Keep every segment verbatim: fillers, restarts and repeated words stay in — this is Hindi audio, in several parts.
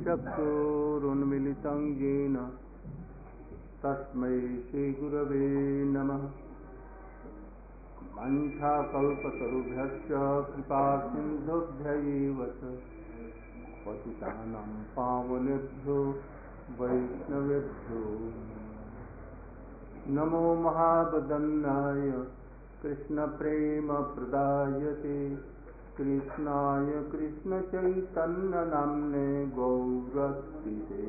चक्षुरुन्मिलितं येन तस्मै श्रीगुरवे नमः। वाञ्छाकल्पतरुभ्यश्च कृपासिन्धुभ्यैव च पतितानां पावनेभ्यो वैष्णवेभ्यो नमो महावदन्नाय कृष्णप्रेमप्रदायते कृष्णाय कृष्णचैतन्यनाम्ने गौरत्रिते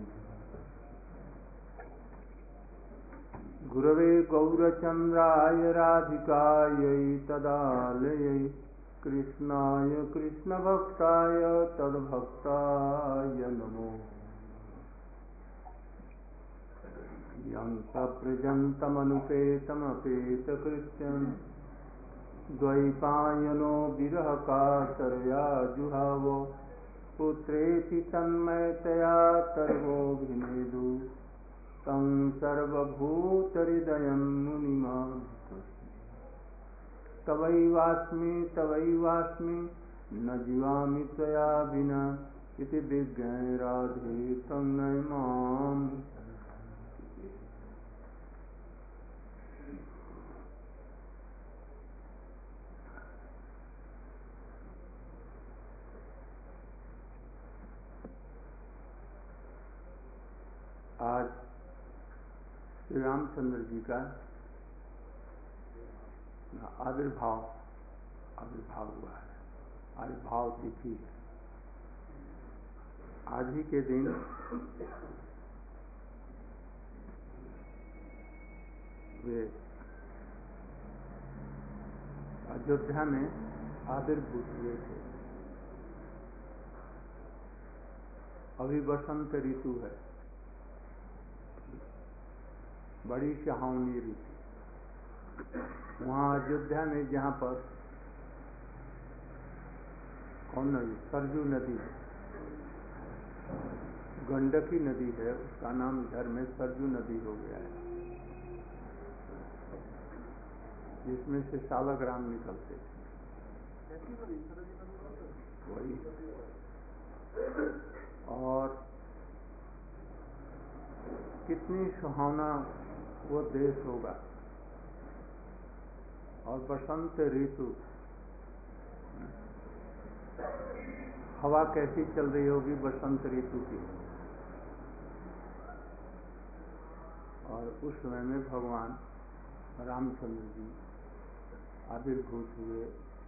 गुरवे गौरचन्द्राय राधिकायै तदालयै कृष्णाय कृष्णभक्ताय तद्भक्ताय नमो। यं सप्रजन्तमनुपेतमपेतकृत्यं द्वैपायनो विरहकातरया जुहावो पुत्रेति तन्मयतया तर्वोऽभिनेदु तं सर्वभूतहृदयं मुनिमान् तवैवास्मि तवैवास्मि न जीवामि त्वया विना इति विज्ञाय राधे तन्मय माम्। आज श्री रामचंद्र जी का आविर्भाव आविर्भाव हुआ है, आविर्भाव तिथि है। आज ही के दिन वे अयोध्या में आविर्भूत हुए थे। अभी बसंत ऋतु है, बड़ी सुहावनी ऋतु। वहाँ अयोध्या में जहाँ पर कौन नदी, सरजू नदी है, गंडकी नदी है, उसका नाम इधर में सरजू नदी हो गया है, जिसमें से सालग्राम निकलते थे। वही और कितनी सुहावना वो देश होगा। और बसंत ऋतु, हवा कैसी चल रही होगी बसंत ऋतु की। और उस समय में भगवान रामचंद्र जी आविर्भूत हुए।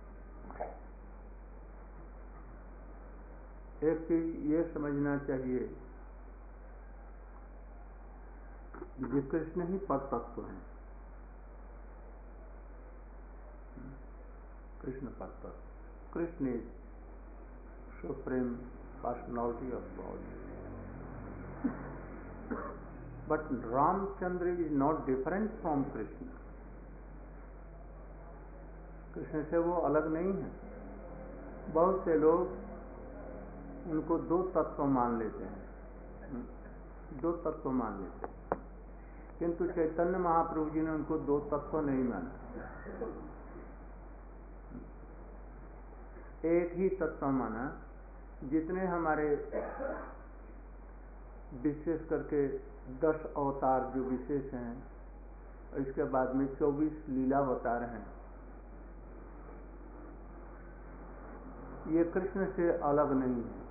एक चीज ये समझना चाहिए, ये कृष्ण ही पद तत्व हैं। कृष्ण पद तत्व, Krishna is supreme personality of God. But Ramachandra is not different from Krishna. Krishna से वो अलग नहीं है। बहुत से लोग उनको दो तत्व मान लेते हैं, दो तत्व मान लेते हैं, किंतु चैतन्य महाप्रभु जी ने उनको दो तत्व नहीं माना। एक ही तत्व माना। जितने हमारे विशेष करके दस अवतार जो विशेष हैं, इसके बाद में चौबीस लीला अवतार हैं, ये कृष्ण से अलग नहीं है।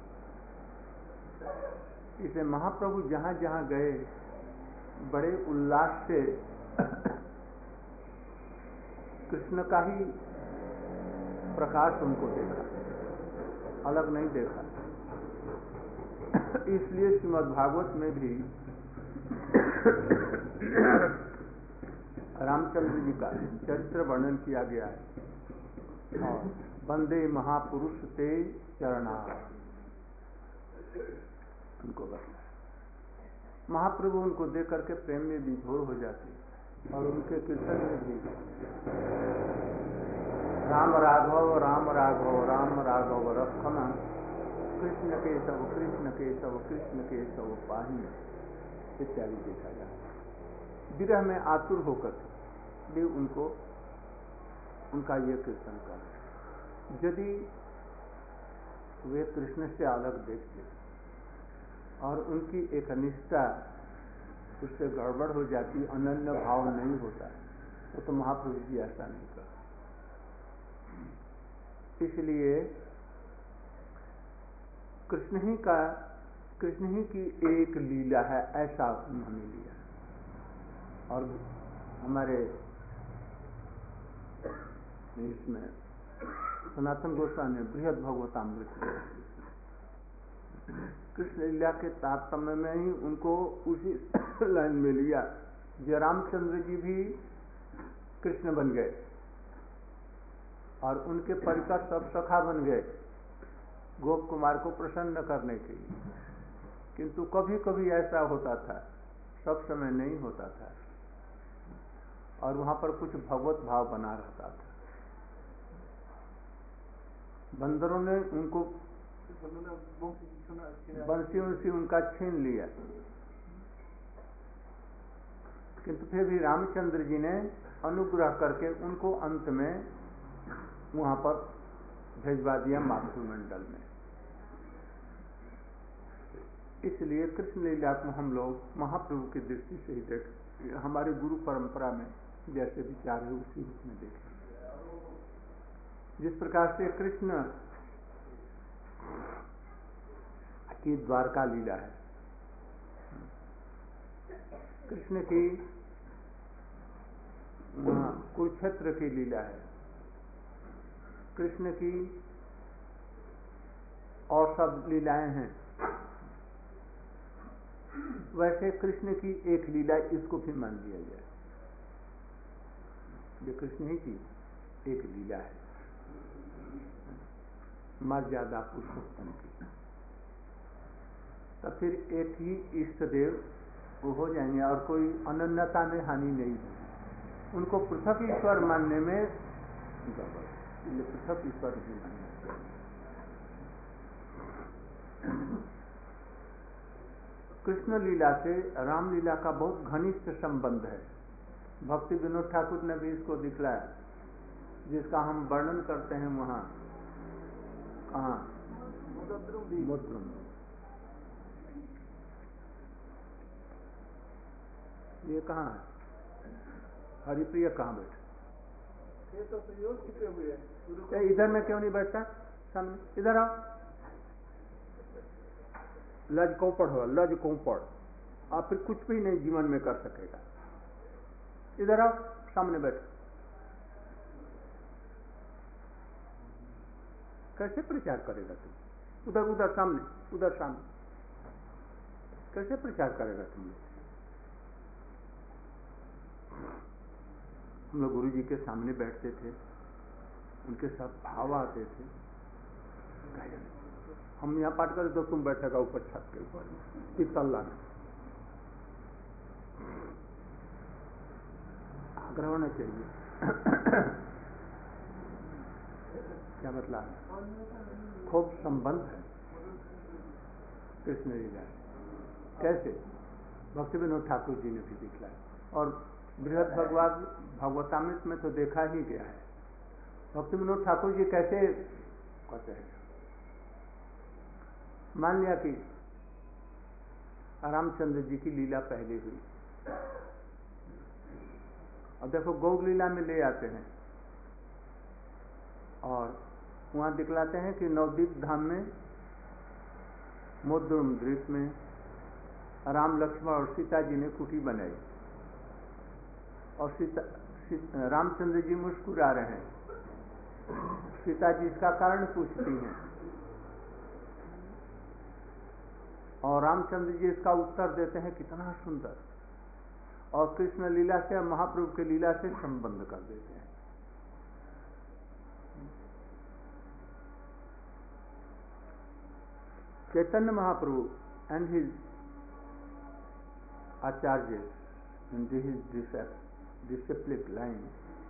इसे महाप्रभु जहां जहां गए बड़े उल्लास से कृष्ण का ही प्रकाश उनको देखा, अलग नहीं देखा। इसलिए श्रीमद् भागवत में भी रामचंद्र जी का चरित्र वर्णन किया गया है। और वंदे महापुरुष ते चरणा उनको बताया। महाप्रभु उनको देख करके प्रेम में विभोर हो जाते और उनके कीर्तन में भी राम राघव राम राघव राम राघव रखना कृष्ण केशव कृष्ण केशव कृष्ण केशव पाही इत्यादि देखा जाता है। विरह में आतुर होकर भी उनको उनका ये कीर्तन कर रहे। यदि वे कृष्ण से अलग देखते और उनकी एक निष्ठा उससे गड़बड़ हो जाती, अनन्य भाव नहीं होता, वो तो महाप्रभु जी ऐसा नहीं कर। इसलिए कृष्ण ही का कृष्ण ही की एक लीला है, ऐसा उन्होंने लिया। और हमारे इसमें सनातन गोस्वामी बृहद भगवतामृत कृष्ण लीला के तारतम्य में ही उनको उसी लाइन में लिया। जय रामचंद्र जी भी कृष्ण बन गए और उनके परिकर सब सखा बन गए गोप कुमार को प्रसन्न करने के लिए, किंतु कभी कभी ऐसा होता था, सब समय नहीं होता था, और वहां पर कुछ भगवत भाव बना रहता था। बंदरों ने उनको बंसी उनसी उनका छीन लिया, किंतु फिर भी रामचंद्र जी ने अनुग्रह करके उनको अंत में वहां पर भेजवा दिया मातृमंडल में। इसलिए कृष्ण लीला को हम लोग महाप्रभु की दृष्टि से ही देख, हमारे गुरु परंपरा में जैसे विचार है उसी रूप में देखें। जिस प्रकार से कृष्ण की द्वारका लीला है, कृष्ण की कुरुक्षेत्र की लीला है, कृष्ण की और सब लीलाएं हैं, वैसे कृष्ण की एक लीला इसको भी मान लिया जाए, ये कृष्ण ही की एक लीला है, मर्यादा पुरुषोत्तम की। तब फिर एक ही इष्ट देव वो हो जाएंगे और कोई अनन्यता में हानि नहीं है। उनको पृथक ईश्वर मानने में गड़बड़, इसलिए पृथक ईश्वर भी मानना चाहिए। कृष्ण लीला से रामलीला का बहुत घनिष्ठ संबंध है। भक्ति विनोद ठाकुर ने भी इसको दिखलाया, जिसका हम वर्णन करते हैं वहां, कहाँ, मोद्रुम। ये कहाँ है? हरिप्रिय कहाँ बैठे? ये तो सहयोग छिपे हुए हैं। इधर में क्यों नहीं बैठता? सामने इधर आओ। लज कोपड़ हो, लज कोपड़, आप फिर कुछ भी नहीं जीवन में कर सकेगा। इधर आओ, सामने बैठो। कैसे प्रचार करेगा तुम? उधर उधर सामने, उधर सामने, कैसे प्रचार करेगा तुम? हम लोग गुरु जी के सामने बैठते थे, उनके साथ भाव आते थे। हम यहाँ पाठ करें तो तुम बैठेगा ऊपर छत के ऊपर तितल्ला में। आग्रह होना चाहिए। क्या मतलब? खूब संबंध है कृष्ण लीला। कैसे? भक्ति विनोद ठाकुर जी ने भी दिखलाया और बृहद भगवत भगवतामृत में तो देखा ही गया है। भक्ति विनोद ठाकुर जी कैसे कहते हैं, मान लिया कि रामचंद्र जी की लीला पहले हुई, और देखो गौ लीला में ले आते हैं और वहां दिखलाते हैं कि नवद्वीप धाम में मोद्रुम द्वीप में राम लक्ष्मण और सीता जी ने कुटी बनाई और सीता सी, रामचंद्र जी मुस्कुरा रहे हैं। सीता जी इसका कारण पूछती हैं और रामचंद्र जी इसका उत्तर देते हैं कितना सुंदर, और कृष्ण लीला से महाप्रभु के लीला से संबंध कर देते हैं। Chaitanya Mahaprabhu and his acharya and his disciplic line,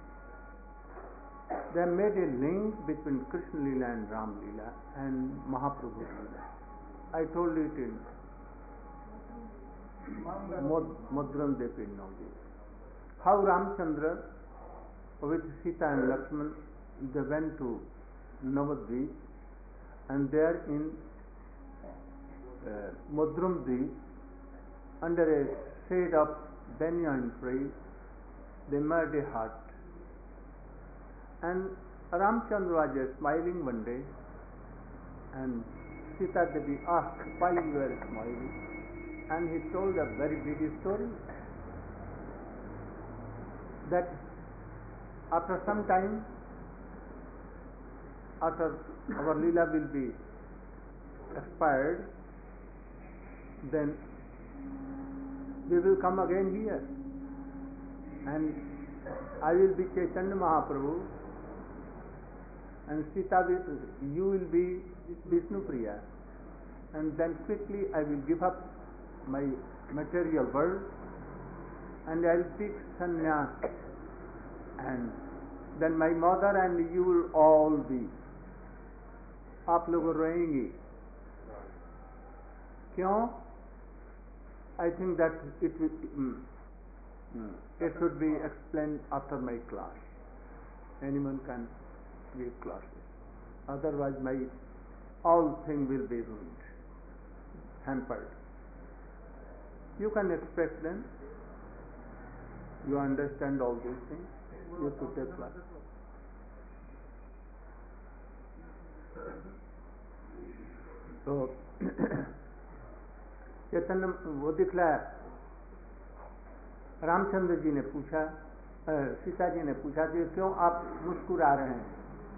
they made a link between Krishna Leela and Ram Leela and Mahaprabhu Leela. I told it in Mudram Devi Navdeep. How Ramchandra with Sita and Lakshman, they went to Navadvip, and there in uh, Mudrum Deep, under a shade of banyan tree, they made a hut. And Ramchandra was uh, smiling one day, and Sita Devi asked why you were smiling, and he told a very big story that after some time, after our Leela will be expired, then we will come again here, and I will be Chaitanya Mahaprabhu, and Sita will, you will be Vishnu Priya, and then quickly I will give up my material world and I will take sannyas, and then my mother and you will all be, आप लोग रोएंगे क्यों? I think that it will, mm, mm, it should be explained after my class. Anyone can give classes. Otherwise, my all thing will be ruined, hampered. You can expect them. You understand all these things. You should take class. तो चैतन्य वो दिखलाया, रामचंद्र जी ने पूछा, सीता जी ने पूछा कि क्यों आप मुस्कुरा रहे हैं?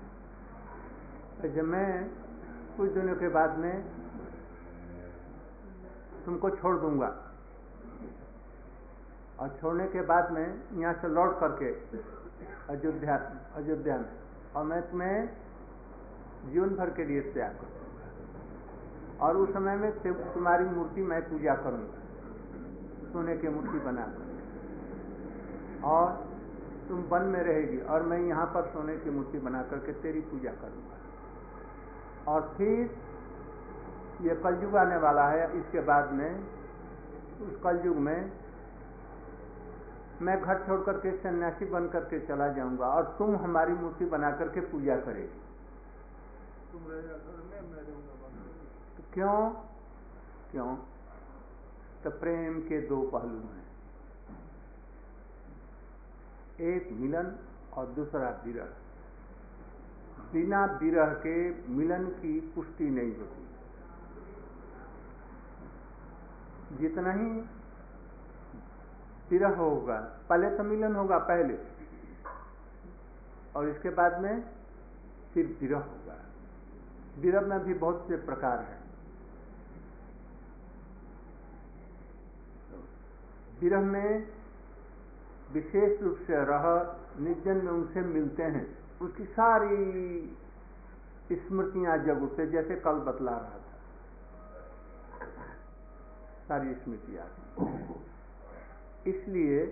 जब मैं कुछ दिनों के बाद में तुमको छोड़ दूंगा, और छोड़ने के बाद में यहाँ से लौट करके अयोध्या अयोध्या में, और मैं तुम्हें जीवन भर के लिए त्याग करूँगा, और उस समय में तुम्हारी मूर्ति मैं पूजा करूँगा, सोने की मूर्ति बनाकर, और तुम वन में रहेगी और मैं यहाँ पर सोने की मूर्ति बना करके तेरी पूजा करूँगा। और फिर ये कलयुग आने वाला है, इसके बाद में उस कलयुग में मैं घर छोड़ करके सन्यासी बन करके चला जाऊंगा और तुम हमारी मूर्ति बना करके पूजा करेगी। तुम रहेगा घर में, मैं रहूंगा। तो क्यों क्यों तो प्रेम के दो पहलू हैं, एक मिलन और दूसरा विरह। बिना विरह के मिलन की पुष्टि नहीं होती। जितना ही विरह होगा, पहले तो मिलन होगा पहले, और इसके बाद में फिर विरह होगा। विरह में भी बहुत से प्रकार हैं। विरह में विशेष रूप से रह निर्जन में उनसे मिलते हैं, उसकी सारी स्मृतियां जग उठते, जैसे कल बतला रहा था, सारी स्मृतियां। इसलिए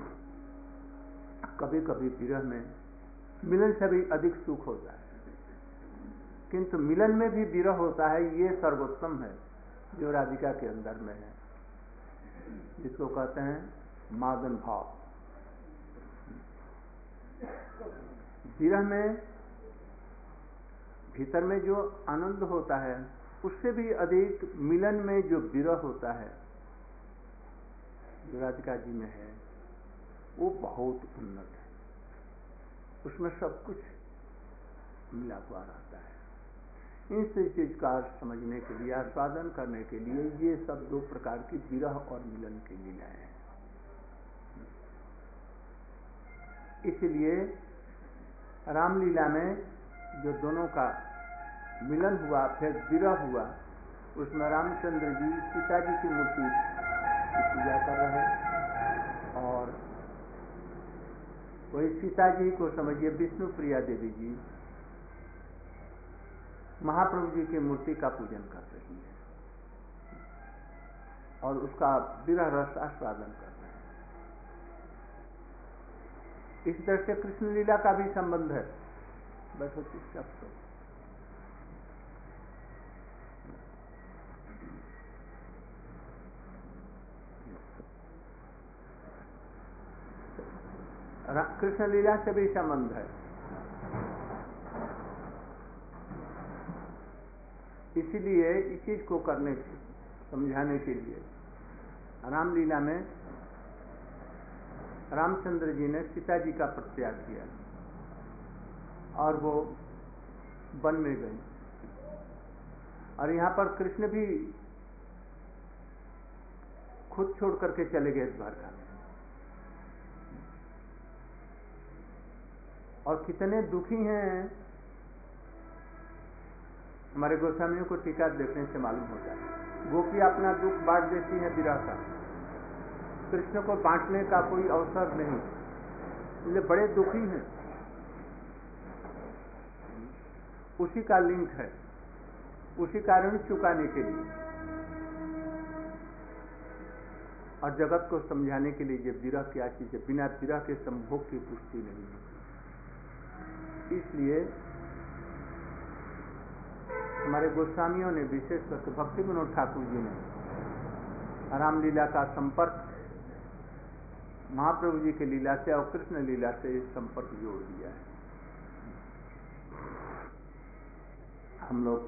कभी कभी विरह में मिलन से भी अधिक सुख होता है, किंतु मिलन में भी विरह होता है। ये सर्वोत्तम है जो राधिका के अंदर में है, जिसको कहते हैं मादन भाव। विरह में भीतर में जो आनंद होता है, उससे भी अधिक मिलन में जो विरह होता है, जो राधिका जी में है, वो बहुत उन्नत है। उसमें सब कुछ मिला हुआ रहता है। इस चीज का समझने के लिए, आस्वादन करने के लिए, ये सब दो प्रकार की विरह और मिलन की लीलाएं हैं। इसलिए रामलीला में जो दोनों का मिलन हुआ, फिर विरह हुआ, उसमें रामचंद्र जी सीता जी की मूर्ति की पूजा कर रहे हैं, और वही सीता जी को समझिए विष्णु प्रिया देवी जी महाप्रभु जी की मूर्ति का पूजन कर रही है और उसका विरह रस आस्वादन कर रहे हैं। इस तरह से कृष्ण लीला का भी संबंध है। बैठो चुपचाप तो। कृष्ण लीला से भी संबंध है। इसीलिए इस चीज को करने से समझाने के लिए। रामलीला में रामचंद्र जी ने सीता जी का परित्याग किया और वो वन में गए, और यहाँ पर कृष्ण भी खुद छोड़ करके चले गए द्वारका में। और कितने दुखी हैं हमारे गोस्वामियों को टीका देखने से मालूम होता है। गोपी अपना दुख बांट देती है विरह का, कृष्ण को बांटने का कोई अवसर नहीं, इसलिए बड़े दुखी हैं। उसी का लिंक है, उसी कारण चुकाने के लिए और जगत को समझाने के लिए ये विरह क्या चीज है। बिना विरह के संभोग की पुष्टि नहीं है। इसलिए हमारे गोस्वामियों ने, विशेष करके भक्ति विनोद ठाकुर जी ने रामलीला का संपर्क महाप्रभु जी की लीला से और कृष्ण लीला से इस संपर्क जोड़ दिया है। हम लोग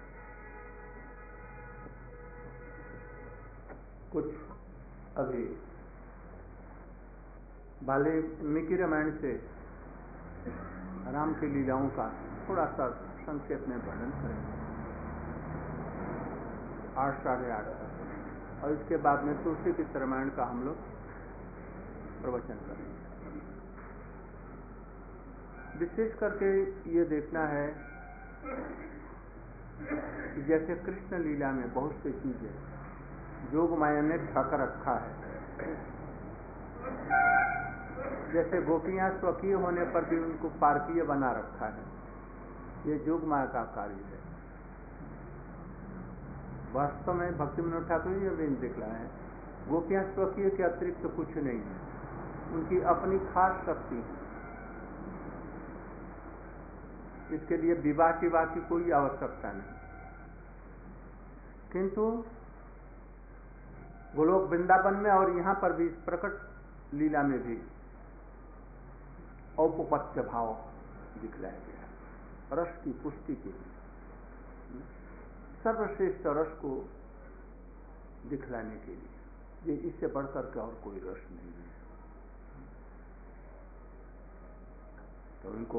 कुछ अभी वाल्मीकि रामायण से राम की लीलाओं का थोड़ा सा संक्षेप में वर्णन करेंगे, आठ साढ़े आठ तक, और इसके बाद में तुलसी की रामायण का हम लोग प्रवचन करेंगे। विशेष करके ये देखना है कि जैसे कृष्ण लीला में बहुत सी चीजें जोग माया ने ढक रखा है, जैसे गोपियां स्वकीय होने पर भी उनको पारकीय बना रखा है, ये जोग माया का कार्य है। वास्तव में भक्ति विनोद ठाकुर जी ने दिखलाया है, गोपियां स्वकीय के अतिरिक्त तो कुछ नहीं है, उनकी अपनी खास शक्ति है। इसके लिए विवाह विवाह की कोई आवश्यकता नहीं। किंतु गोलोक वृंदावन में और यहाँ पर भी प्रकट लीला में भी औपपत्य भाव दिखलाया गया, रस की पुष्टि के लिए, सर्वश्रेष्ठ रस को दिखलाने के लिए। ये इससे बढ़कर के और कोई रस नहीं है। तो उनको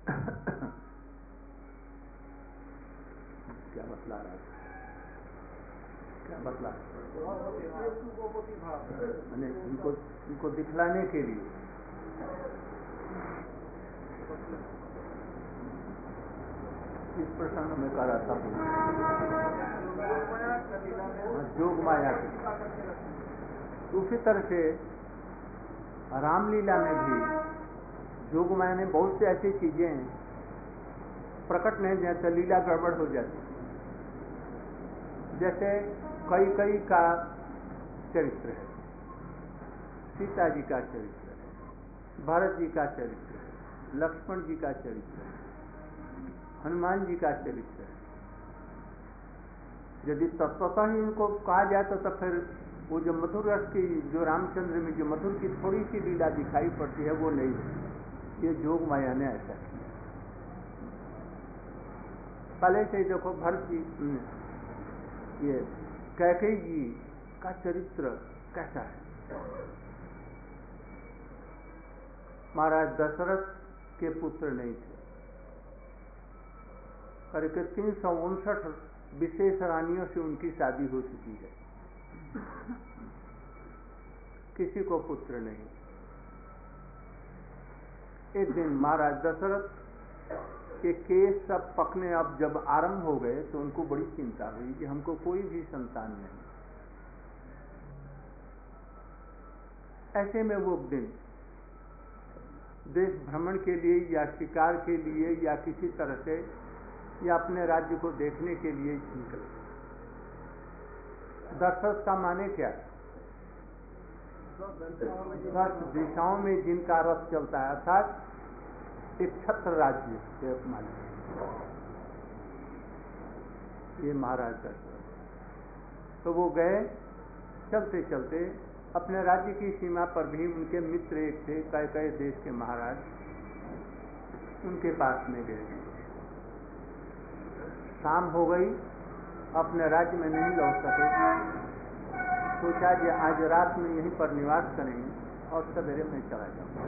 क्या बतला रहा था, क्या बतला मैंने उनको उनको दिखलाने के लिए इस प्रसंग में कह रहा था, जोग माया की। उसी तरह से रामलीला में भी जोग माया ने बहुत से ऐसी चीजें प्रकट नहीं, जैसे लीला गड़बड़ हो जाती। जैसे कई कई का चरित्र है, सीता जी का चरित्र है, भरत जी का चरित्र है, लक्ष्मण जी का चरित्र है, हनुमान जी का चरित्र है। यदि तत्वतः ही इनको कहा जाए तो, तो फिर वो जो मधुर रस की, जो रामचंद्र में जो मधुर की थोड़ी सी लीला दिखाई पड़ती है, वो नहीं है। ये जोग माया ने ऐसा किया। पहले से देखो भरत जी, ये कैकेयी जी का चरित्र कैसा है। महाराज दशरथ के पुत्र नहीं थे, करीब तीन सौ उनसठ विशेष रानियों से उनकी शादी हो चुकी है, किसी को पुत्र नहीं। एक दिन महाराज दशरथ के केस सब पकने अब जब आरंभ हो गए तो उनको बड़ी चिंता हुई कि हमको कोई भी संतान नहीं। ऐसे में वो दिन देश भ्रमण के लिए या शिकार के लिए या किसी तरह से या अपने राज्य को देखने के लिए निकले। दशरथ का माने क्या? दस दिशाओं में जिनका रथ चलता है, अर्थात एक छत्र राज्य के मालिक, ये महाराज दशरथ। तो वो गए, चलते चलते अपने राज्य की सीमा पर भी उनके मित्र एक थे, कई कई देश के महाराज, उनके पास में गए। शाम हो गई, अपने राज्य में नहीं लौट सके, सोचा कि आज रात में यहीं पर निवास करेंगे और सवेरे में चला जाऊंगा।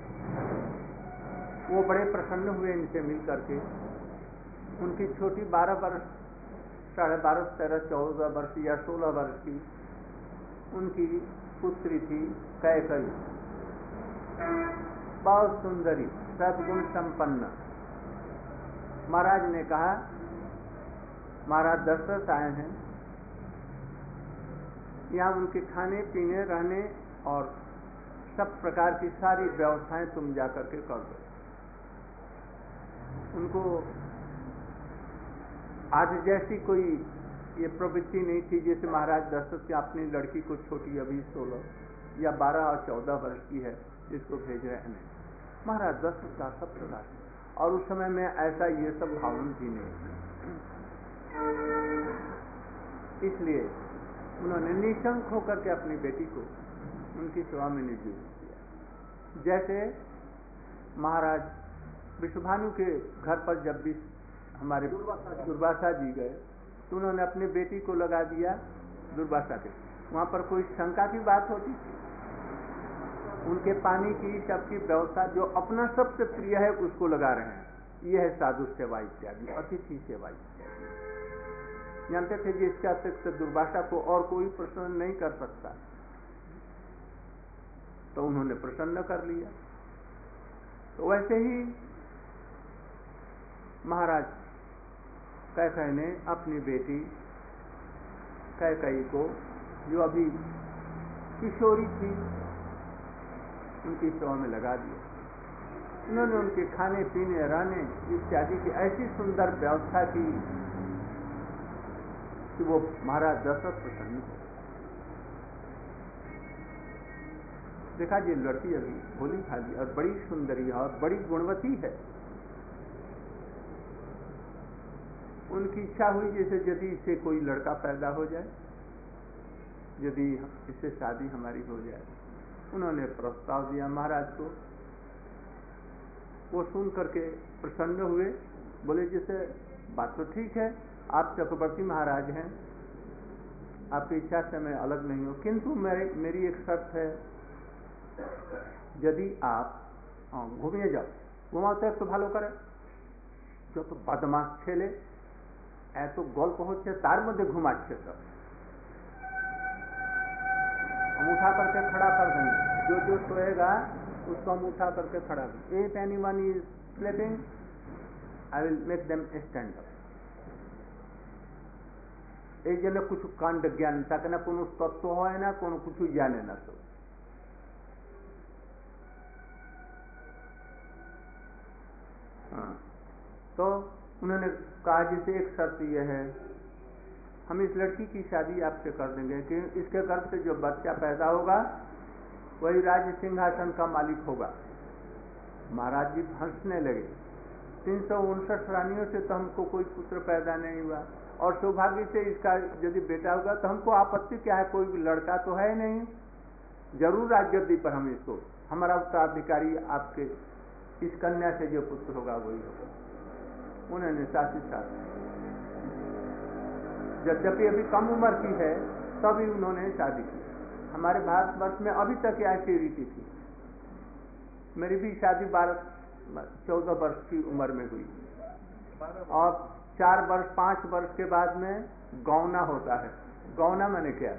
वो बड़े प्रसन्न हुए इनसे मिल करके। उनकी छोटी बारह वर्ष साढ़े बारह तेरह चौदह वर्ष या सोलह वर्ष की उनकी पुत्री थी कैकेयी, बहुत सुंदरी, सद्गुण संपन्न। महाराज ने कहा, महाराज दशरथ आए हैं, यहाँ उनके खाने पीने रहने और सब प्रकार की सारी व्यवस्थाएं तुम जाकर के कर दो। उनको आज जैसी कोई ये प्रवृत्ति नहीं थी जैसे महाराज दशरथ की अपनी लड़की को, छोटी अभी सोलह या बारह और चौदह वर्ष की है, जिसको भेज रहे हैं। महाराज दशरथ का सब प्रकार, और उस समय में ऐसा ये सब भावना थी नहीं। इसलिए उन्होंने निशंक होकर के अपनी बेटी को उनकी सेवा में नियुक्त किया। जैसे महाराज विश्वभानु के घर पर जब भी हमारे दुर्वासा जी गए तो उन्होंने अपनी बेटी को लगा दिया दुर्वासा के। वहां पर कोई शंका की बात होती थी? उनके पानी की सबकी व्यवस्था, जो अपना सबसे प्रिय है उसको लगा रहे हैं। यह है साधु सेवा इत्यादि, अतिथि सेवा इत्यादि। जानते थे कि इसके अतिरिक्त दुर्वासा को और कोई प्रसन्न नहीं कर सकता, तो उन्होंने प्रसन्न कर लिया। तो वैसे ही महाराज कैकेयी ने अपनी बेटी कैकेयी को, जो अभी किशोरी थी, उनकी सेवा में लगा दिया। उन्होंने उनके खाने पीने रहने इत्यादि की ऐसी सुंदर व्यवस्था की कि वो महाराज दशरथ प्रसन्न हो। देखा ये लड़की अभी भोली भाली और बड़ी सुंदरी है और बड़ी गुणवती है। उनकी इच्छा हुई जैसे यदि इससे कोई लड़का पैदा हो जाए, यदि इससे शादी हमारी हो जाए। उन्होंने प्रस्ताव दिया महाराज को। वो सुन करके प्रसन्न हुए, बोले जैसे बात तो ठीक है, आप चक्रवर्ती महाराज हैं, आपकी इच्छा से मैं अलग नहीं हूं, किंतु मेरे मेरी एक शर्त है, यदि आप घूमिए जाओ, घुमाते तो ভালো করে, जो तो बदमाश ছেলে এত গল্প হচ্ছে তার মধ্যে ঘুমাচ্ছে, सब हम उठा करके खड़ा कर देंगे, जो जो सोएगा उसको हम उठा करके खड़ा करेंगे। If anyone is sleeping, I will make them stand up। এই জন্য কিছু কাণ্ড জ্ঞান থাকে না, কোনো তত্ত্ব হয় না, কোনো কিছু জানে না। তো हाँ, तो उन्होंने कहा जैसे एक शर्त यह है, हम इस लड़की की शादी आपसे कर देंगे कि इसके गर्भ से जो बच्चा पैदा होगा वही राज्य सिंहासन का मालिक होगा। महाराज जी हंसने लगे। तीन सौ उनसठ रानियों से तो हमको कोई पुत्र पैदा नहीं हुआ, और सौभाग्य से इसका यदि बेटा होगा तो हमको आपत्ति क्या है, कोई भी लड़का तो है नहीं, जरूर राज्यगद्दी पर हम इसको, हमारा उत्तराधिकारी आपके इस कन्या से जो पुत्र होगा वही होगा। उन्होंने साथ ही साथ, यद्यपि अभी कम उम्र की है तभी उन्होंने शादी की। हमारे भारतवर्ष में अभी तक ऐसी रीति थी। मेरी भी शादी बारह चौदह वर्ष की उम्र में हुई, और चार वर्ष पांच वर्ष के बाद में गौना होता है। गौना मैंने क्या,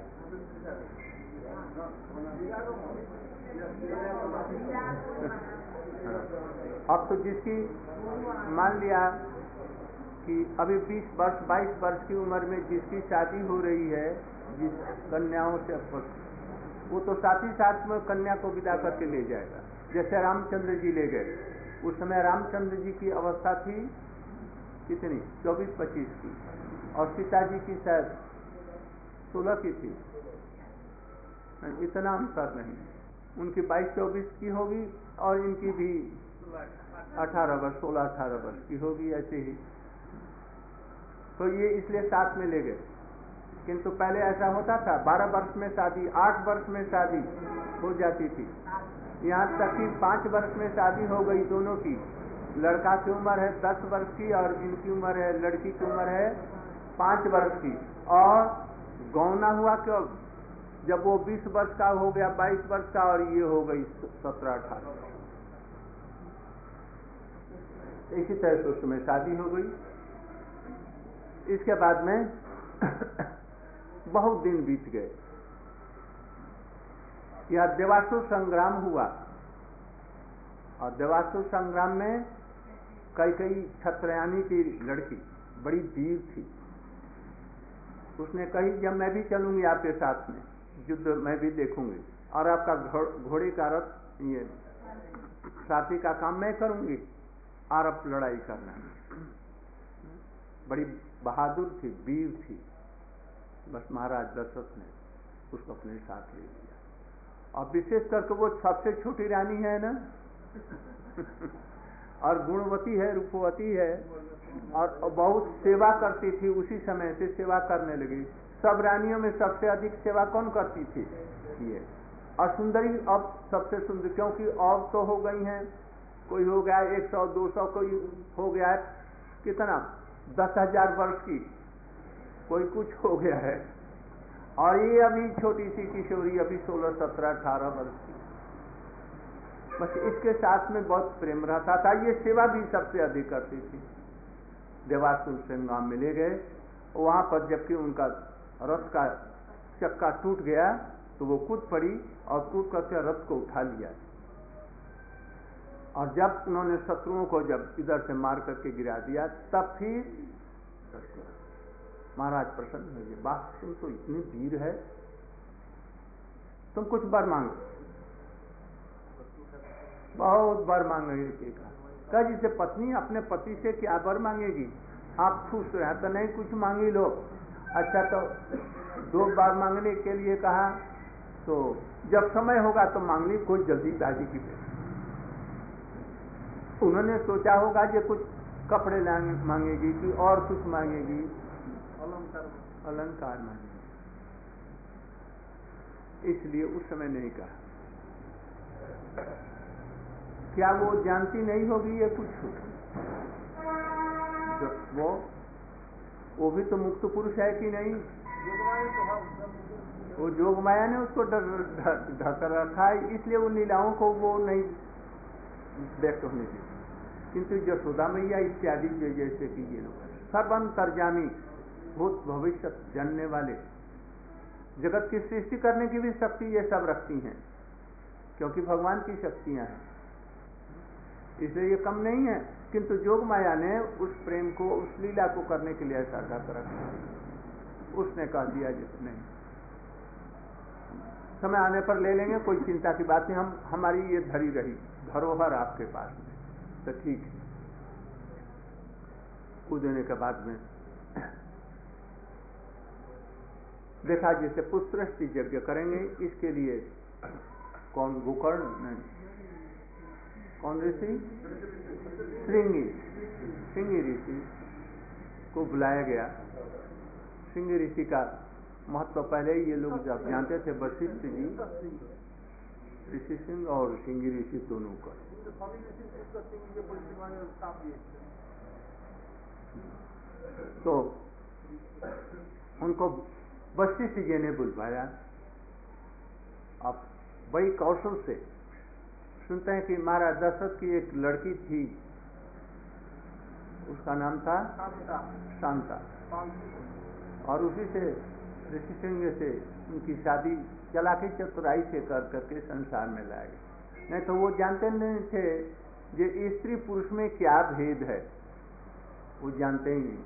अब तो जिसकी मान लिया कि अभी बीस वर्ष बाईस वर्ष की उम्र में जिसकी शादी हो रही है, जिस कन्याओं से, वो तो साथ ही साथ में कन्या को विदा करके ले जाएगा। जैसे रामचंद्र जी ले गए, उस समय रामचंद्र जी की अवस्था थी कितनी, चौबीस पच्चीस की, और सीता जी की शायद सोलह की थी, इतना अंतर नहीं। उनकी बाईस चौबीस की होगी और इनकी भी अठारह वर्ष सोलह अठारह वर्ष की होगी, ऐसे ही। तो ये इसलिए साथ में ले गए। किंतु पहले ऐसा होता था, बारह वर्ष में शादी, आठ वर्ष में शादी हो जाती थी, यहाँ तक कि पांच वर्ष में शादी हो गई दोनों की। लड़का की उम्र है दस वर्ष की और इनकी उम्र है, लड़की की उम्र है पांच वर्ष की, और गौना हुआ क्यों जब वो बीस वर्ष का हो गया, बाईस वर्ष का, और ये हो गई सत्रह अठारह। इसी तरह से उस समय शादी हो गई। इसके बाद में बहुत दिन बीत गए। यह देवासुर संग्राम हुआ, और देवासुर संग्राम में कई कई छत्रयानी की लड़की बड़ी वीर थी। उसने कही जब मैं भी चलूंगी आपके साथ में, युद्ध मैं भी देखूंगी, और आपका घोड़े का रथ, ये साथी का काम मैं करूंगी, और अब लड़ाई करना। बड़ी बहादुर थी, वीर थी। बस महाराज दशरथ ने उसको अपने साथ ले लिया। और विशेष करके वो सबसे छोटी रानी है ना और गुणवती है, रूपवती है, और बहुत सेवा करती थी। उसी समय से सेवा करने लगी। सब रानियों में सबसे अधिक सेवा कौन करती थी? ये। और सुंदरी अब सबसे सुंदर, क्योंकि और तो हो गई हैं, कोई हो गया एक सौ दो सौ, कोई हो गया है कितना दस हजार वर्ष की, कोई कुछ हो गया है, और ये अभी छोटी सी किशोरी, अभी सोलह सत्रह अठारह वर्ष की। बस इसके साथ में बहुत प्रेम रहता था। ये सेवा भी सबसे अधिक करती थी। देवासुर संग्राम में ले गए, वहां पर जबकि उनका रथ का चक्का टूट गया तो वो कूद पड़ी और कूद करके रथ को उठा लिया। और जब उन्होंने शत्रुओं को जब इधर से मार करके गिरा दिया, तब फिर महाराज प्रसन्न हुए। बात तुम तो इतनी वीर है, तुम कुछ वर मांगो। बहुत वर मांगेगी। कहा जिसे पत्नी अपने पति से क्या वर मांगेगी? आप खुश रहे तो नहीं कुछ मांगी लो। अच्छा तो दो बार मांगने के लिए कहा, तो जब समय होगा तो मांगनी, कोई जल्दीबाजी की पे। उन्होंने सोचा होगा कि कुछ कपड़े मांगेगी कि और कुछ मांगेगी, अलंकार अलंकार मांगेगी, इसलिए उस समय नहीं कहा। क्या वो जानती नहीं होगी ये कुछ? जो वो वो भी तो मुक्त पुरुष है कि नहीं? वो जोग माया ने उसको ढक रखा है, इसलिए वो लीलाओं को वो नहीं व्यक्त होने दी। किंतु यशोदा मैया इत्यादि जैसे कि ये लोग सब अंतर्यामी, भूत भविष्य जानने वाले, जगत की सृष्टि करने की भी शक्ति ये सब रखती हैं, क्योंकि भगवान की शक्तियां हैं, इसलिए ये कम नहीं है। किंतु जोग माया ने उस प्रेम को, उस लीला को करने के लिए ऐसा ढक रखा। उसने कह दिया जिस नहीं, समय आने पर ले लेंगे, कोई चिंता की बात नहीं, हम हमारी ये धरी रही धरोहर आपके पास में, तो ठीक है। कूदने के बाद में देखा जैसे पुत्रष्टि यज्ञ करेंगे, इसके लिए कौन गोकर्ण नहीं, कौन ऋषि? श्रृंगी श्रृंगी ऋषि को बुलाया गया। श्रृंगी ऋषि का महत्व पहले ही ये लोग जब जानते थे, वशिष्ठ जी, ऋषि सिंह और श्रृंगी ऋषि दोनों का। तो उनको वशिष्ठ जी ने बुलवाया। अब बड़ी कौशल से सुनते हैं कि महाराज दशरथ की एक लड़की थी, उसका नाम था शांता, और उसी से ऋषि सिंह से उनकी शादी चालाकी चतुराई से कर करके संसार में लाए गए। नहीं तो वो जानते नहीं थे ये स्त्री पुरुष में क्या भेद है, वो जानते ही नहीं।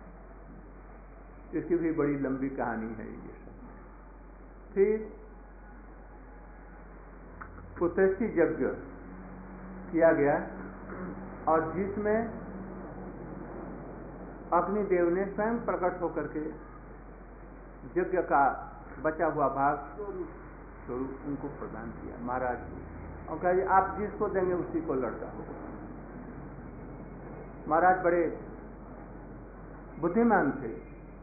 इसकी भी बड़ी लंबी कहानी है ये सब। फिर पुत्रष्टि यज्ञ किया गया, और जिसमें अग्निदेव ने स्वयं प्रकट होकर के यज्ञ का बचा हुआ भाग स्वरूप उनको प्रदान किया महाराज जी, और कहा आप जिसको देंगे उसी को लड़का होगा। महाराज बड़े बुद्धिमान थे,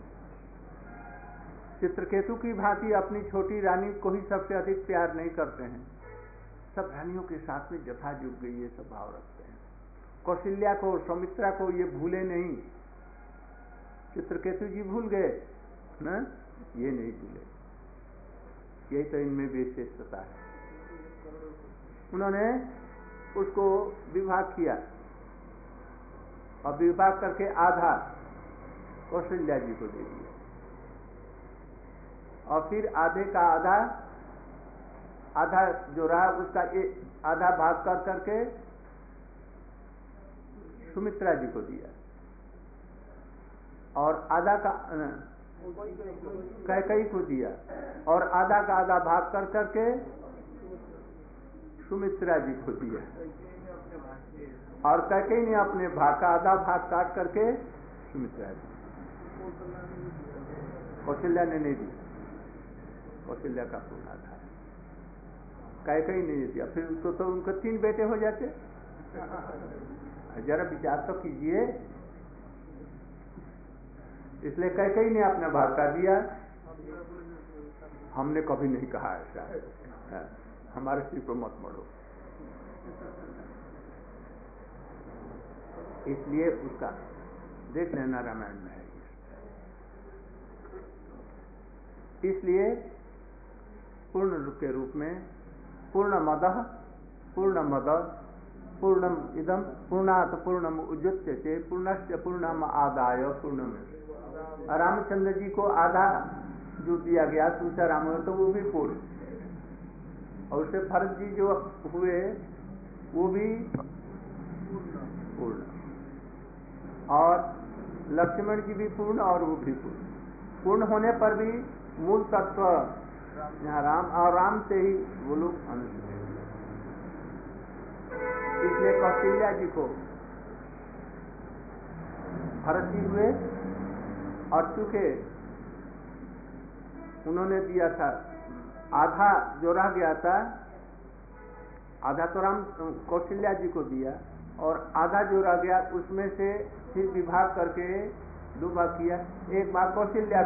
चित्रकेतु की भांति अपनी छोटी रानी को ही सबसे अधिक प्यार नहीं करते हैं, सब रानियों के साथ में जथा जुग गई ये सब भाव रखते हैं। कौशल्या को, सौमित्रा को ये भूले नहीं, चित्रकेतु जी भूल गए ना, ये नहीं भूले। यही तो इनमें विशेषता है। उन्होंने उसको विभाग किया और विभाग करके आधा कौशल्या जी को दे दिया और फिर आधे का आधा आधा जो रहा उसका एक आधा भाग कर करके सुमित्रा जी को दिया और आधा का कैकेयी को दिया और आधा का आधा भाग कर करके सुमित्रा जी को दिया और कैकेयी ने अपने भाग का आधा भाग काट करके सुमित्रा जी, कौशल्या ने नहीं दी। कौशल्या का पूरा था, कैकेयी नहीं दिया। फिर उसको तो उनके तीन बेटे हो जाते। जरा विचार तो कीजिए। इसलिए कैकेयी ने अपना भाग का दिया। हमने कभी नहीं कहा ऐसा, हमारे सिर को मत मरो। इसलिए उसका देख लेना रामायण में है। इसलिए पूर्ण के रूप में पूर्णमदः पूर्णमदः पूर्णम इदम पूर्णात् पूर्णम उज्जत्यते पूर्णस्य पूर्णम आदाय पूर्णम। रामचंद्र जी को आधा जो दिया गया दूसरा राम तो वो भी पूर्ण, और उससे भरत जी जो हुए वो भी पूर्ण, और लक्ष्मण जी भी पूर्ण और वो भी पूर्ण। पूर्ण होने पर भी मूल तत्व यहाँ राम और राम से ही वो लोग अनुसूचित। इसलिए कौशल्या जी को भरत जी हुए और चूंकि उन्होंने दिया था आधा जो रह गया था, आधा तो राम कौशल्या जी को दिया और आधा जो रह गया उसमें से फिर विभाग करके दो भाग किया। एक भाग कौशल्या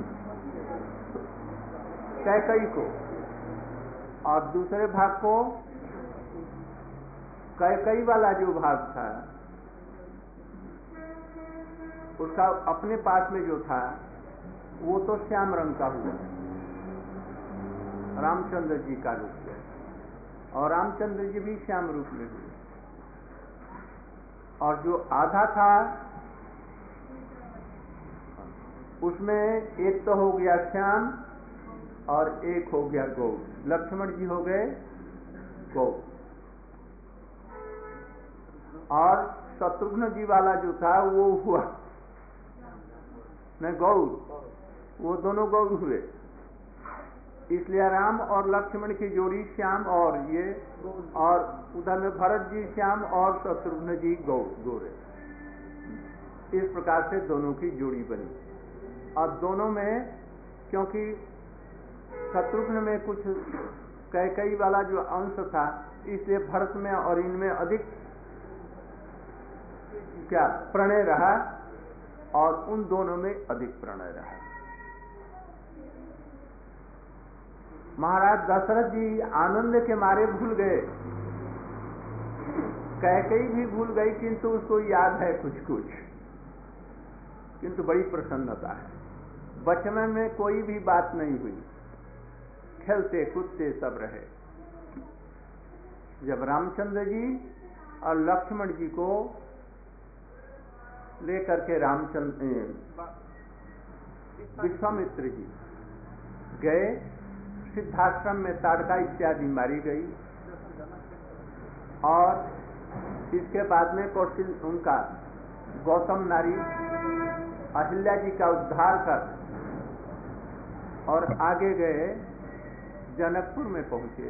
कैकेयी को और दूसरे भाग को कैकेयी वाला जो भाग था उसका अपने पास में जो था वो तो श्याम रंग का हुआ, रामचंद्र जी का रूप है, और रामचंद्र जी भी श्याम रूप में हुए। और जो आधा था उसमें एक तो हो गया श्याम और एक हो गया गौ। लक्ष्मण जी हो गए गौ, और शत्रुघ्न जी वाला जो था वो हुआ न गौर, वो दोनों गौर हुए। इसलिए राम और लक्ष्मण की जोड़ी श्याम और ये, और उधर में भरत जी श्याम और शत्रुघ्न जी गौ गोरे। इस प्रकार से दोनों की जोड़ी बनी। और दोनों में क्योंकि शत्रुघ्न में कुछ कैकेयी वाला जो अंश था, इसलिए भरत में और इनमें अधिक क्या प्रणय रहा और उन दोनों में अधिक प्रणय रहा। महाराज दशरथ जी आनंद के मारे भूल गए, कैकेयी भी भूल गई, किंतु उसको याद है कुछ कुछ, किंतु बड़ी प्रसन्नता है। बचपन में कोई भी बात नहीं हुई, खेलते कूदते सब रहे। जब रामचंद्र जी और लक्ष्मण जी को लेकर के रामचंद्र विश्वामित्र जी गए, सिद्धाश्रम में ताड़का इत्यादि मारी गई, और इसके बाद में कौशल उनका गौतम नारी अहिल्या जी का उद्धार कर और आगे गए जनकपुर में पहुंचे,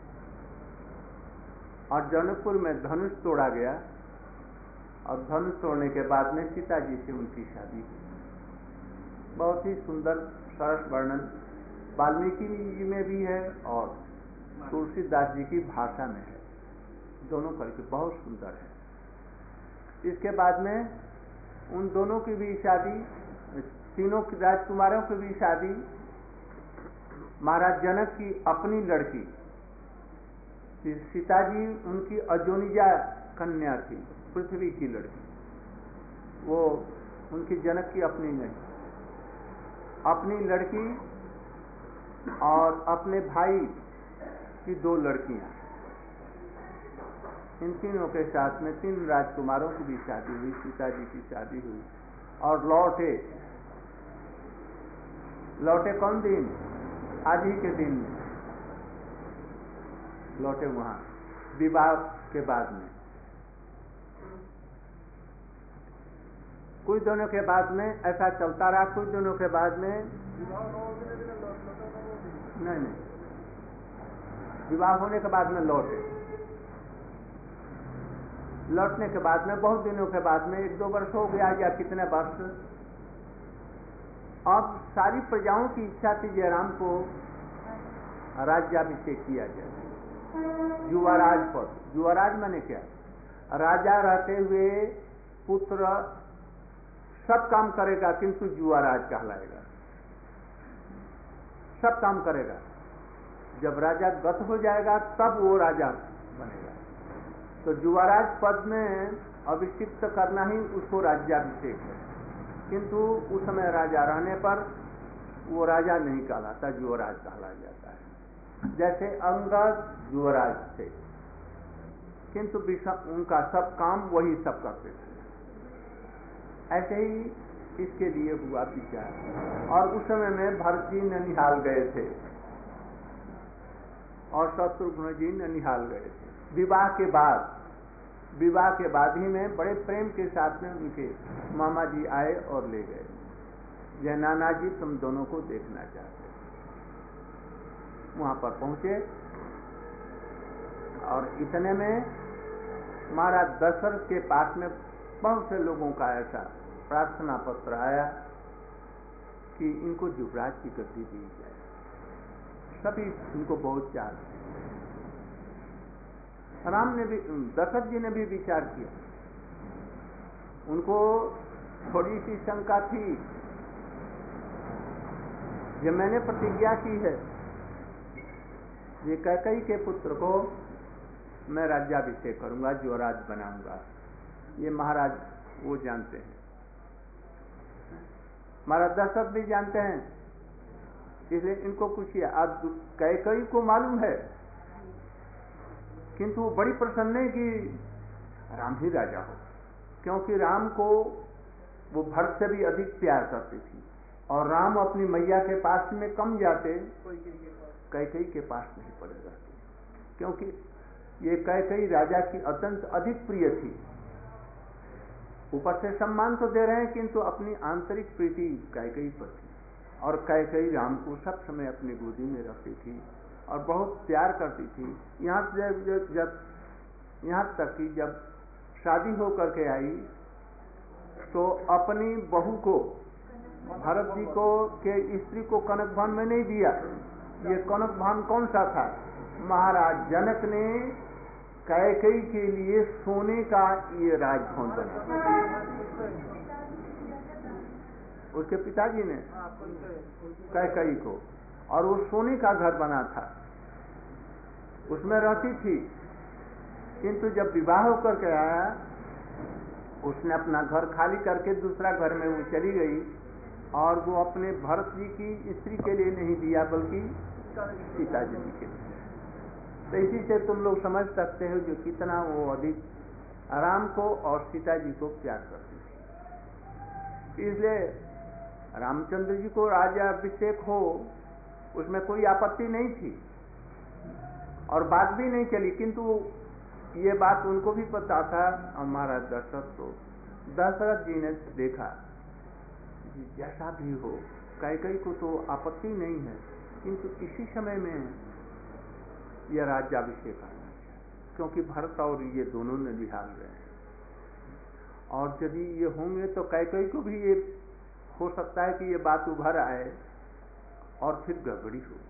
और जनकपुर में धनुष तोड़ा गया, और धनुष तोड़ने के बाद में सीता जी से उनकी शादी हुई। बहुत ही सुंदर सरस वर्णन वाल्मीकि जी में भी है और तुलसीदास जी की भाषा में है, दोनों करके बहुत सुंदर है। इसके बाद में उन दोनों की भी शादी, तीनों राजकुमारों की भी शादी महाराज जनक की अपनी लड़की सीता जी, उनकी अजोनिजा कन्या थी, पृथ्वी की लड़की, वो उनकी जनक की अपनी नहीं, अपनी लड़की और अपने भाई की दो लड़कियां, इन तीनों के साथ में तीन राजकुमारों की भी शादी हुई, सीता जी की शादी हुई और लौटे लौटे कौन दिन? आज ही के दिन में लौटे, वहां विवाह के बाद में। कुछ दिनों के बाद में ऐसा चलता रहा, कुछ दिनों के बाद में नहीं नहीं विवाह होने के बाद में लौटे। लौटने के बाद में बहुत दिनों के बाद में, एक दो वर्ष हो गया या कितने वर्ष, अब सारी प्रजाओं की इच्छा थी जयराम को राज्याभिषेक किया जाए। युवराज पद, युवराज माने क्या? राजा रहते हुए पुत्र सब काम करेगा किंतु युवराज कहलाएगा, सब काम करेगा। जब राजा गत हो जाएगा तब वो राजा बनेगा। तो युवराज पद में अभिषिक्त करना ही उसको राज्याभिषेक है, किंतु उस समय राजा रहने पर वो राजा नहीं कहलाता, युवराज कहला जाता है। जैसे अंगद युवराज थे, किंतु उनका सब काम वही सब करते थे। ऐसे ही इसके लिए हुआ विचार। और उस समय में भरत जी ननिहाल गए थे और शत्रुघ्न जी ननिहाल गए थे। विवाह के बाद विवाह के बाद ही में बड़े प्रेम के साथ में उनके मामा जी आए और ले गए, जय नाना जी तुम दोनों को देखना चाहते। वहां पर पहुंचे और इतने में महाराज दशरथ के पास में बहुत से लोगों का ऐसा प्रार्थना पत्र आया कि इनको युवराज की गद्दी दी जाए। सभी इनको बहुत चाह थे। राम ने भी, दशरथ जी ने भी विचार किया। उनको थोड़ी सी शंका थी, जब मैंने प्रतिज्ञा की है ये कैकेयी के पुत्र को मैं राज्याभिषेक करूंगा, युवराज बनाऊंगा, ये महाराज वो जानते हैं, महाराज दशरथ भी जानते हैं, इसलिए इनको कुछ किया। अब कैकेयी को मालूम है, किंतु वो बड़ी प्रसन्न है कि राम ही राजा हो, क्योंकि राम को वो भरत से भी अधिक प्यार करती थी और राम अपनी मैया के पास में कम जाते, कैकेयी के पास नहीं पड़े रहते, क्योंकि ये कैकेयी राजा की अत्यंत अधिक प्रिय थी। ऊपर से सम्मान तो दे रहे हैं, किंतु अपनी आंतरिक प्रीति कैकेयी पर थी और कैकेयी राम को सब समय अपनी गोदी में रखती थी और बहुत प्यार करती थी। यहाँ जब जब, जब यहाँ तक कि जब शादी होकर के आई तो अपनी बहू को, भरत जी को के स्त्री को कनक भवन में नहीं दिया। ये कनक भवन कौन सा था? महाराज जनक ने कैकेयी के लिए सोने का ये राजभवन बनाया, उसके पिताजी ने कैकेयी को, और वो सोने का घर बना था, उसमें रहती थी। किंतु जब विवाह होकर के आया, उसने अपना घर खाली करके दूसरा घर में वो चली गई और वो अपने भरत जी की स्त्री के लिए नहीं दिया, बल्कि सीता जी के लिए। तो इसी से तुम लोग समझ सकते हो जो कितना वो अधिक राम को और सीता जी को प्यार करती थी। इसलिए रामचंद्र जी को राज्याभिषेक हो उसमें कोई आपत्ति नहीं थी और बात भी नहीं चली, किंतु ये बात उनको भी पता था। हमारा दशरथ को, दशरथ जी ने देखा जैसा भी हो, कैकेयी को तो आपत्ति नहीं है, किंतु इसी समय में यह राज्याभिषेक आना चाहिए, क्योंकि भरत और ये दोनों ने निहाल रहे हैं, और यदि ये होंगे तो कैकेयी को भी ये हो सकता है कि ये बात उभर आए और फिर गड़बड़ी होगी।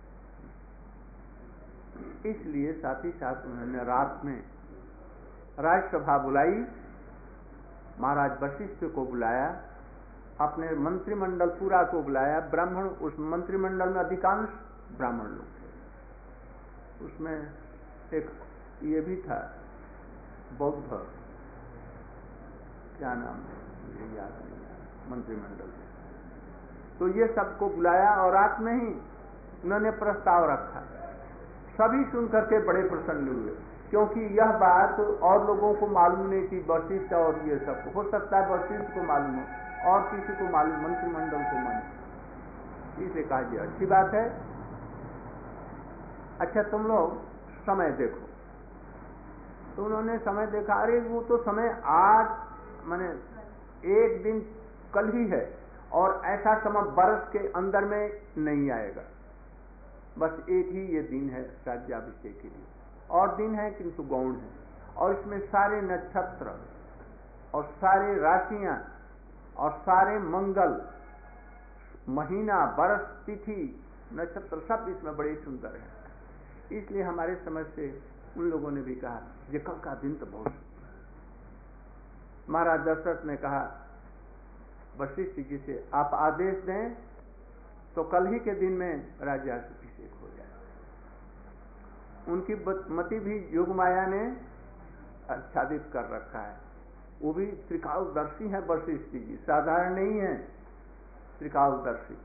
इसलिए साथ ही साथ उन्होंने रात में राजसभा बुलाई, महाराज वशिष्ठ को बुलाया, अपने मंत्रिमंडल पूरा को बुलाया। ब्राह्मण, उस मंत्रिमंडल में अधिकांश ब्राह्मण लोग थे। उसमें एक ये भी था बौद्ध, क्या नाम है, ये याद नहीं आ रहा, मंत्रिमंडल से। तो ये सबको बुलाया और रात में ही उन्होंने प्रस्ताव रखा। सभी सुनकर के बड़े प्रसन्न हुए, क्योंकि यह बात और लोगों को मालूम नहीं थी, वशिष्ठ और ये सब हो सकता है वशिष्ठ को मालूम हो और किसी को मालूम, मंत्रिमंडल को मालूम, इसे कहा गया अच्छी बात है। अच्छा तुम लोग समय देखो। तो उन्होंने समय देखा, अरे वो तो समय आज माने एक दिन कल ही है और ऐसा समय वर्ष के अंदर में नहीं आएगा, बस एक ही ये दिन है राज्याभिषेक के लिए, और दिन है किंतु गौण है, और इसमें सारे नक्षत्र और सारे राशियां और सारे मंगल, महीना, वर्ष, तिथि, नक्षत्र सब इसमें बड़े सुंदर हैं। इसलिए हमारे समझ से उन लोगों ने भी कहा ये कल का दिन तो बहुत। महाराज दशरथ ने कहा वशिष्ठ जी से, आप आदेश दें तो कल ही के दिन में राज्याभिषेक हो जाए। उनकी मति भी योगमाया ने आच्छादित कर रखा है। वो भी त्रिकालदर्शी है वशिष्ठ जी, साधारण नहीं है त्रिकालदर्शी।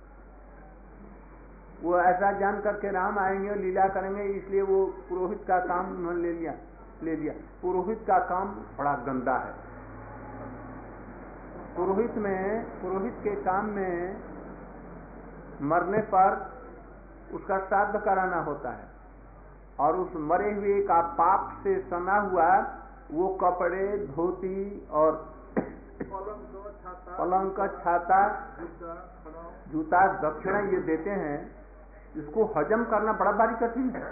वो ऐसा जान करके राम आएंगे और लीला करेंगे, इसलिए वो पुरोहित का काम उन्होंने ले लिया ले लिया पुरोहित का काम बड़ा गंदा है। पुरोहित में पुरोहित के काम में मरने पर उसका श्राद्ध कराना होता है, और उस मरे हुए का पाप से सना हुआ वो कपड़े, धोती और पलंग का छाता, जूता, दक्षिणा ये देते हैं। इसको हजम करना बड़ा भारी कठिन है,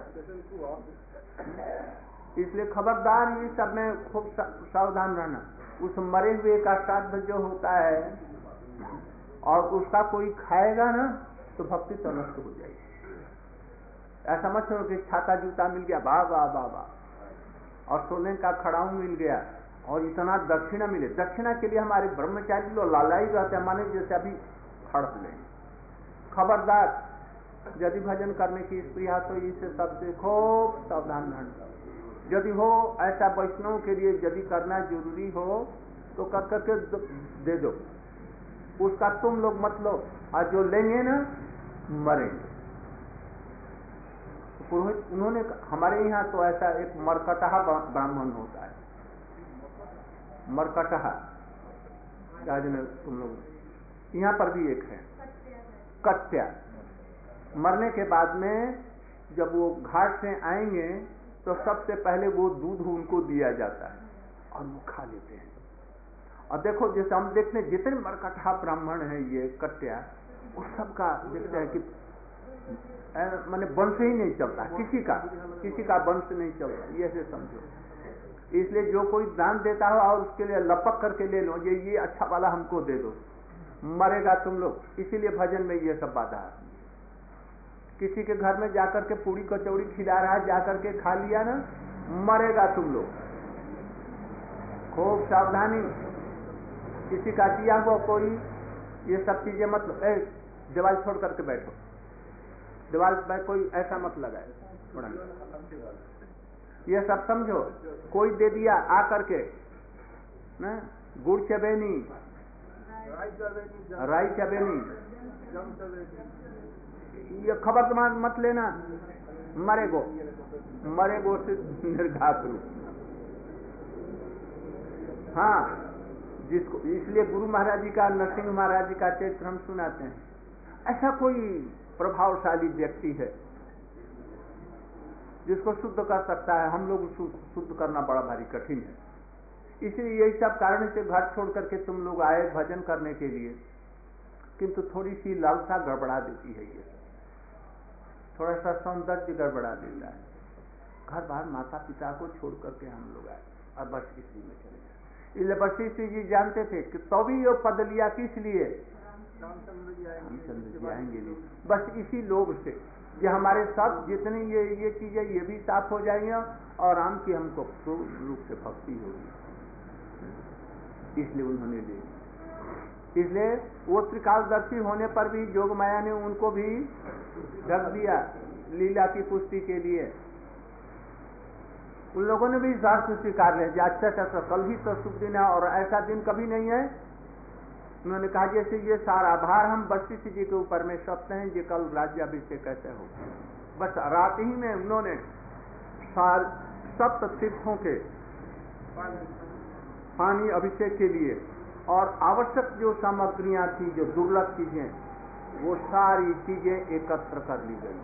इसलिए खबरदार ये सब में खूब सावधान रहना। उस मरे हुए का श्राद्ध जो होता है और उसका कोई खाएगा ना तो भक्ति तो नष्ट हो जाएगी। ऐसा मत समझो कि छाता जूता मिल गया, वाह वाह वाह वाह, और सोने का खड़ाऊ मिल गया और इतना दक्षिणा मिले। दक्षिणा के लिए हमारे ब्रह्मचारी लोग लालाई रहते हैं, माने जैसे अभी खड़प लें। खबरदार, यदि भजन करने की स्प्रिया तो इससे सबसे खूब सावधान रहना। यदि हो ऐसा वैष्णव के लिए यदि करना जरूरी हो तो कर करके दे दो, उसका तुम लोग मत लो, और जो लेंगे ना मरेंगे। पुरोहित उन्होंने, हमारे यहाँ तो ऐसा एक मरकटहा ब्राह्मण होता है, मरकटहा में तुम लोग यहाँ पर भी एक है कट्या। मरने के बाद में जब वो घाट से आएंगे तो सबसे पहले वो दूध उनको दिया जाता है और वो खा लेते हैं। और देखो जैसे हम देखते हैं जितने मरकटहा ब्राह्मण हैं ये कट्या, वो सबका देखते हैं कि माने वंश ही नहीं चलता, किसी का किसी का वंश नहीं चलता, ये से समझो। इसलिए जो कोई दान देता हो और उसके लिए लपक करके ले लो, ये ये अच्छा वाला हमको दे दो, मरेगा तुम लोग। इसीलिए भजन में ये सब बाधा है। किसी के घर में जाकर के पूरी कचौड़ी खिला रहा है, जाकर के खा लिया ना, मरेगा तुम लोग। खूब सावधानी, किसी का दिया हुआ कोई ये सब चीजें मत लो। ए, दीवार छोड़ करके बैठो, दीवार में कोई ऐसा मत लगाए, थोड़ा ये सब समझो। कोई दे दिया आ करके ना, गुड़ चबेनी, राई चबेनी, ये खबर तुम्हारा मत लेना, मरेगो मरेगो से निर्घात रूप। हाँ, जिसको इसलिए गुरु महाराज जी का, नरसिंह महाराज जी का चरित्र हम सुनाते हैं। ऐसा कोई प्रभावशाली व्यक्ति है जिसको शुद्ध कर सकता है, हम लोग शुद्ध करना बड़ा भारी कठिन है। इसलिए यही सब कारण से घर छोड़ करके तुम लोग आए भजन करने के लिए, किंतु थोड़ी सी लालसा गड़बड़ा देती है, ये थोड़ा सा सौंदर्य गड़बड़ा देता है। घर बार माता पिता को छोड़ करके हम लोग आए और बस इसी में चले जाए। इसलिए वशिष्ठ जी जानते थे कि तो भी ये पद लिया किस लिए, रामचंद्र जी आएंगे नहीं, बस इसी लोभ से कि हमारे सब जितनी ये ये चीजें ये भी साफ हो जाएंगे और राम की हमको पूर्ण रूप से भक्ति होगी, इसलिए उन्होंने ले। इसलिए वो त्रिकालदर्शी होने पर भी जोग माया ने उनको भी रख दिया लीला की पुष्टि के लिए। उन लोगों ने भी शास्त्र स्वीकार लिया, अच्छा अच्छा कल ही तो शुभ दिन है और ऐसा दिन कभी नहीं है उन्होंने कहा जैसे ये सारा भार हम वशिष्ठ जी के ऊपर में सौंपते हैं, ये कल राज्याभिषेक कैसे हो। बस रात ही में उन्होंने सप्त तीर्थों के पानी अभिषेक के लिए और आवश्यक जो सामग्रियां थी, जो दुर्लभ चीजें, वो सारी चीजें एकत्र कर ली गई।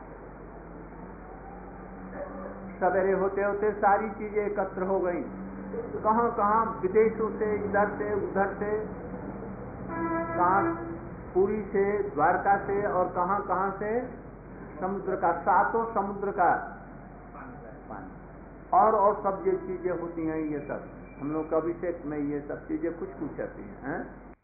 सवेरे होते होते सारी चीजें एकत्र हो गई। कहां कहां विदेशों से, इधर से उधर से, कहां पुरी से, द्वारका से, और कहां कहां से समुद्र का, सातों समुद्र का पानी, और और सब ये चीजें होती हैं। ये सब हम लोग का अभिषेक में ये सब चीजें कुछ कुछ आती हैं, हैं?